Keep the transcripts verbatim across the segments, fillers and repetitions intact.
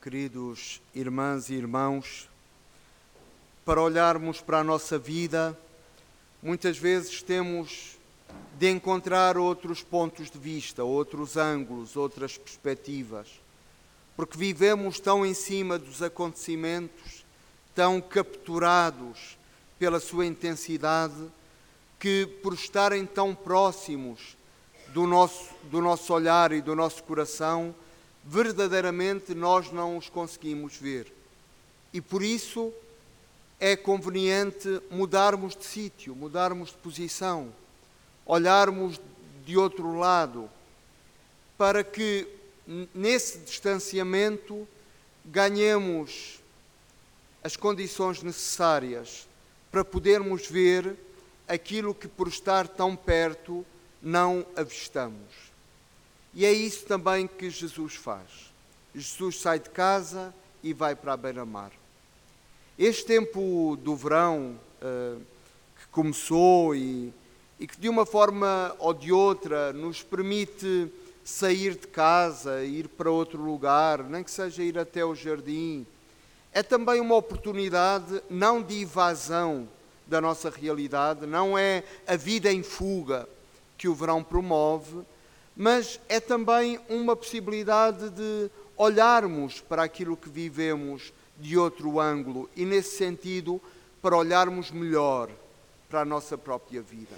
queridos irmãs e irmãos, para olharmos para a nossa vida, muitas vezes temos de encontrar outros pontos de vista, outros ângulos, outras perspectivas, porque vivemos tão em cima dos acontecimentos, tão capturados pela sua intensidade, que por estarem tão próximos do nosso, do nosso olhar e do nosso coração, verdadeiramente nós não os conseguimos ver. E por isso é conveniente mudarmos de sítio, mudarmos de posição, olharmos de outro lado, para que nesse distanciamento ganhemos as condições necessárias para podermos ver aquilo que por estar tão perto não avistamos. E é isso também que Jesus faz. Jesus sai de casa e vai para a beira-mar. Este tempo do verão uh, que começou e, e que de uma forma ou de outra nos permite sair de casa, ir para outro lugar, nem que seja ir até o jardim, é também uma oportunidade não de evasão da nossa realidade, não é a vida em fuga que o verão promove, mas é também uma possibilidade de olharmos para aquilo que vivemos de outro ângulo e, nesse sentido, para olharmos melhor para a nossa própria vida.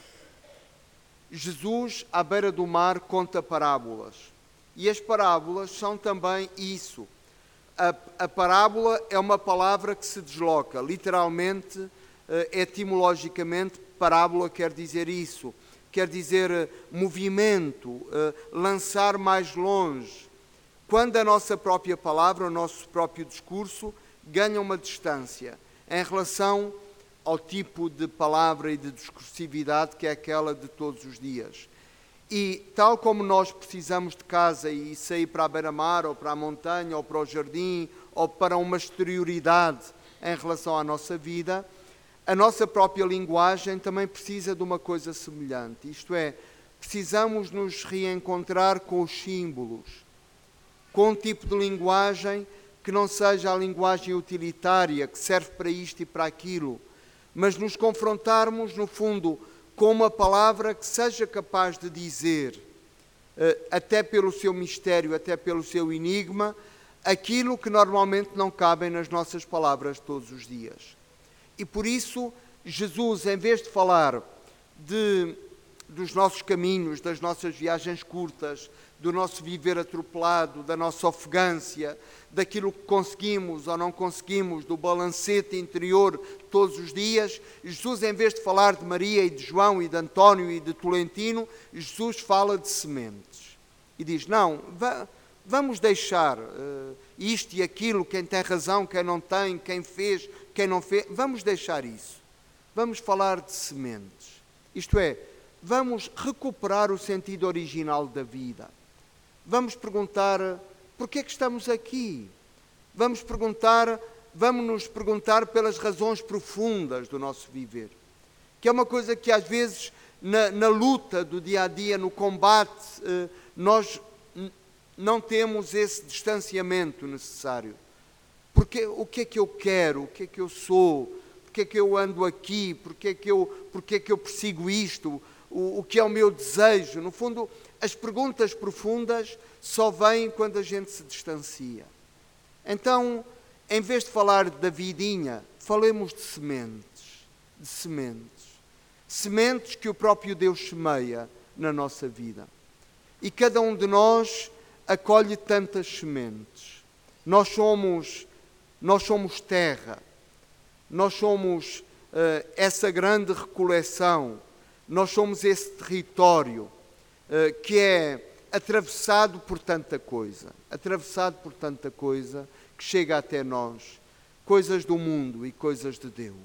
Jesus, à beira do mar, conta parábolas. E as parábolas são também isso. A, a parábola é uma palavra que se desloca. Literalmente, etimologicamente, parábola quer dizer isso. Quer dizer movimento, lançar mais longe. Quando a nossa própria palavra, o nosso próprio discurso, ganha uma distância em relação ao tipo de palavra e de discursividade que é aquela de todos os dias. E tal como nós precisamos de casa e sair para a beira-mar, ou para a montanha, ou para o jardim, ou para uma exterioridade em relação à nossa vida, a nossa própria linguagem também precisa de uma coisa semelhante. Isto é, precisamos nos reencontrar com os símbolos, com um tipo de linguagem que não seja a linguagem utilitária, que serve para isto e para aquilo, mas nos confrontarmos, no fundo, com uma palavra que seja capaz de dizer, até pelo seu mistério, até pelo seu enigma, aquilo que normalmente não cabem nas nossas palavras todos os dias. E por isso, Jesus, em vez de falar de, dos nossos caminhos, das nossas viagens curtas, do nosso viver atropelado, da nossa ofegância, daquilo que conseguimos ou não conseguimos, do balancete interior todos os dias, Jesus, em vez de falar de Maria e de João e de António e de Tolentino, Jesus fala de sementes. E diz, não, va- vamos deixar uh, isto e aquilo, quem tem razão, quem não tem, quem fez, quem não fez, vamos deixar isso. Vamos falar de sementes. Isto é, vamos recuperar o sentido original da vida. Vamos perguntar, porquê é que estamos aqui? Vamos perguntar, vamos nos perguntar pelas razões profundas do nosso viver. Que é uma coisa que às vezes, na, na luta do dia a dia, no combate, eh, nós n- não temos esse distanciamento necessário. Porque o que é que eu quero? O que é que eu sou? Porque é que eu ando aqui? Porque é que eu, porque é que eu persigo isto? O, o que é o meu desejo? No fundo, as perguntas profundas só vêm quando a gente se distancia. Então, em vez de falar da vidinha, falemos de sementes. De sementes. Sementes que o próprio Deus semeia na nossa vida. E cada um de nós acolhe tantas sementes. Nós somos... Nós somos terra, nós somos uh, essa grande recoleção, nós somos esse território uh, que é atravessado por tanta coisa, atravessado por tanta coisa que chega até nós, coisas do mundo e coisas de Deus.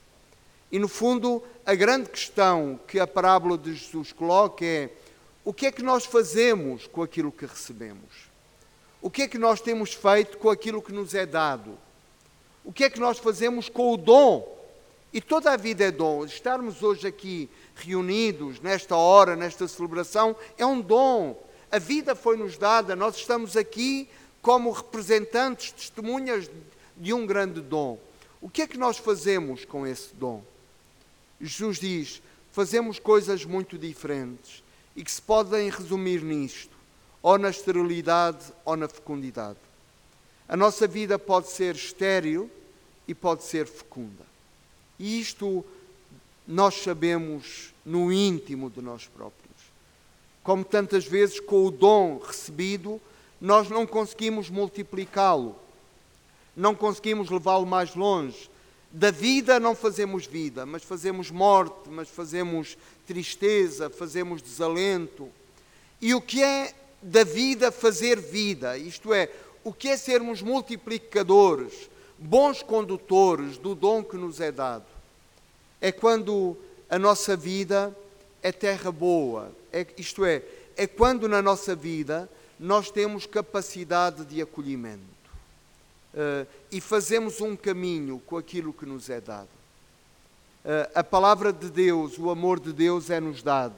E no fundo, a grande questão que a parábola de Jesus coloca é: o que é que nós fazemos com aquilo que recebemos? O que é que nós temos feito com aquilo que nos é dado? O que é que nós fazemos com o dom? E toda a vida é dom. Estarmos hoje aqui reunidos, nesta hora, nesta celebração, é um dom. A vida foi-nos dada, nós estamos aqui como representantes, testemunhas de um grande dom. O que é que nós fazemos com esse dom? Jesus diz, fazemos coisas muito diferentes e que se podem resumir nisto, ou na esterilidade ou na fecundidade. A nossa vida pode ser estéril e pode ser fecunda. E isto nós sabemos no íntimo de nós próprios. Como tantas vezes com o dom recebido, nós não conseguimos multiplicá-lo, não conseguimos levá-lo mais longe. Da vida não fazemos vida, mas fazemos morte, mas fazemos tristeza, fazemos desalento. E o que é da vida fazer vida? Isto é, o que é sermos multiplicadores, bons condutores do dom que nos é dado? É quando a nossa vida é terra boa, é, isto é, é quando na nossa vida nós temos capacidade de acolhimento uh, e fazemos um caminho com aquilo que nos é dado. Uh, a palavra de Deus, o amor de Deus é-nos dado.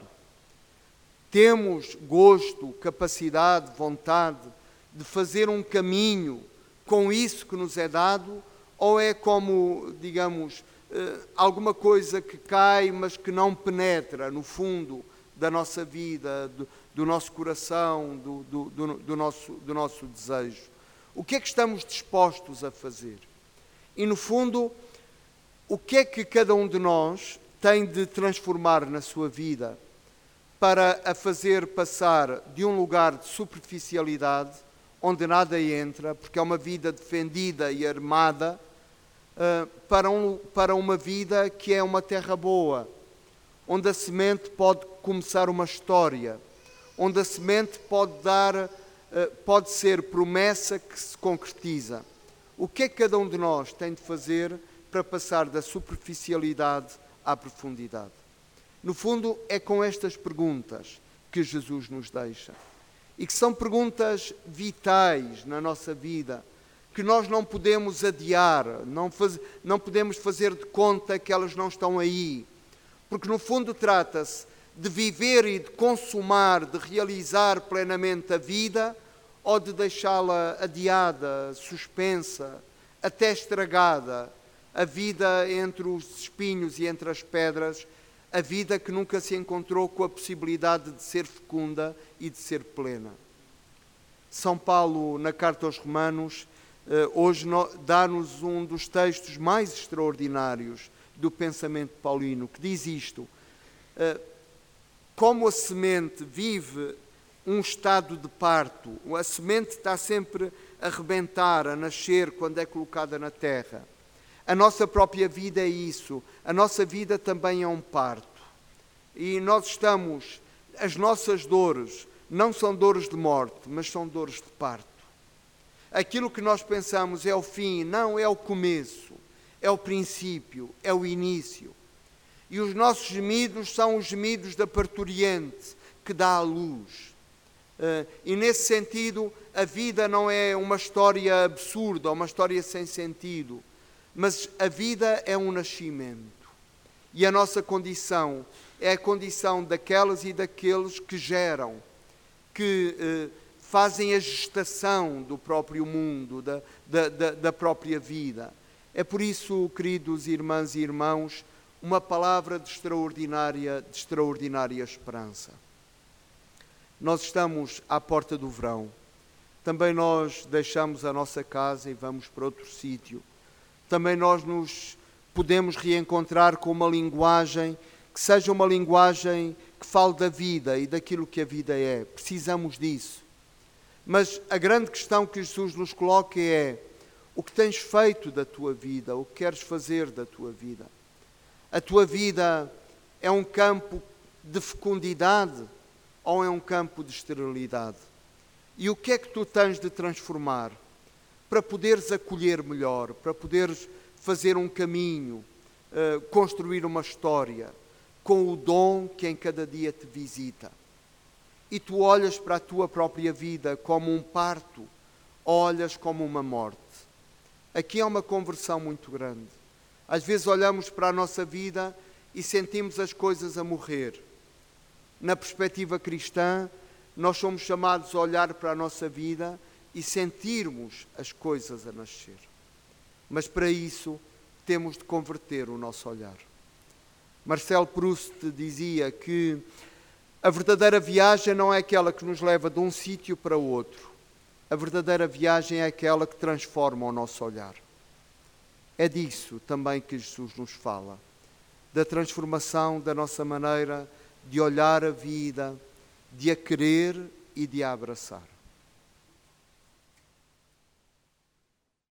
Temos gosto, capacidade, vontade de fazer um caminho com isso que nos é dado, ou é como, digamos, alguma coisa que cai, mas que não penetra no fundo da nossa vida, do, do nosso coração, do, do, do, do, nosso, do nosso desejo? O que é que estamos dispostos a fazer? E, no fundo, o que é que cada um de nós tem de transformar na sua vida para a fazer passar de um lugar de superficialidade, onde nada entra, porque é uma vida defendida e armada, Uh, para, um, para uma vida que é uma terra boa, onde a semente pode começar uma história, onde a semente pode dar, uh, pode ser promessa que se concretiza. O que é que cada um de nós tem de fazer para passar da superficialidade à profundidade? No fundo, é com estas perguntas que Jesus nos deixa, e que são perguntas vitais na nossa vida, que nós não podemos adiar, não, faz, não podemos fazer de conta que elas não estão aí. Porque no fundo trata-se de viver e de consumar, de realizar plenamente a vida, ou de deixá-la adiada, suspensa, até estragada. A vida entre os espinhos e entre as pedras, a vida que nunca se encontrou com a possibilidade de ser fecunda e de ser plena. São Paulo, na carta aos Romanos, hoje dá-nos um dos textos mais extraordinários do pensamento paulino, que diz isto: como a semente vive um estado de parto, a semente está sempre a rebentar, a nascer quando é colocada na terra. A nossa própria vida é isso, a nossa vida também é um parto. E nós estamos, as nossas dores não são dores de morte, mas são dores de parto. Aquilo que nós pensamos é o fim, não, é o começo, é o princípio, é o início. E os nossos gemidos são os gemidos da parturiente que dá à luz. Uh, e nesse sentido, a vida não é uma história absurda, uma história sem sentido, mas a vida é um nascimento. E a nossa condição é a condição daquelas e daqueles que geram, que uh, fazem a gestação do próprio mundo, da, da, da, da própria vida. É por isso, queridos irmãs e irmãos, uma palavra de extraordinária, de extraordinária esperança. Nós estamos à porta do verão. Também nós deixamos a nossa casa e vamos para outro sítio. Também nós nos podemos reencontrar com uma linguagem que seja uma linguagem que fale da vida e daquilo que a vida é. Precisamos disso. Mas a grande questão que Jesus nos coloca é: o que tens feito da tua vida? O que queres fazer da tua vida? A tua vida é um campo de fecundidade ou é um campo de esterilidade? E o que é que tu tens de transformar para poderes acolher melhor, para poderes fazer um caminho, uh, construir uma história com o dom que em cada dia te visita? E tu olhas para a tua própria vida como um parto, olhas como uma morte. Aqui há uma conversão muito grande. Às vezes olhamos para a nossa vida e sentimos as coisas a morrer. Na perspectiva cristã, nós somos chamados a olhar para a nossa vida e sentirmos as coisas a nascer. Mas para isso temos de converter o nosso olhar. Marcel Proust dizia que a verdadeira viagem não é aquela que nos leva de um sítio para outro. A verdadeira viagem é aquela que transforma o nosso olhar. É disso também que Jesus nos fala, da transformação da nossa maneira de olhar a vida, de a querer e de a abraçar.